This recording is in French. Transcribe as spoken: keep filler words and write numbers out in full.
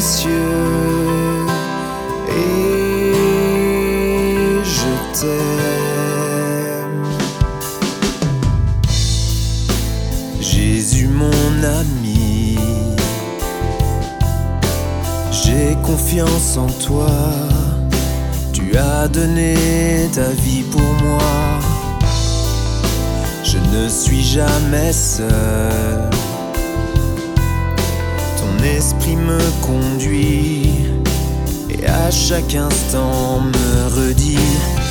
cieux et je t'aime. Jésus mon ami, j'ai confiance en toi. Tu as donné ta vie pour moi. Je ne suis jamais seul. Ton esprit me conduit et à chaque instant me redit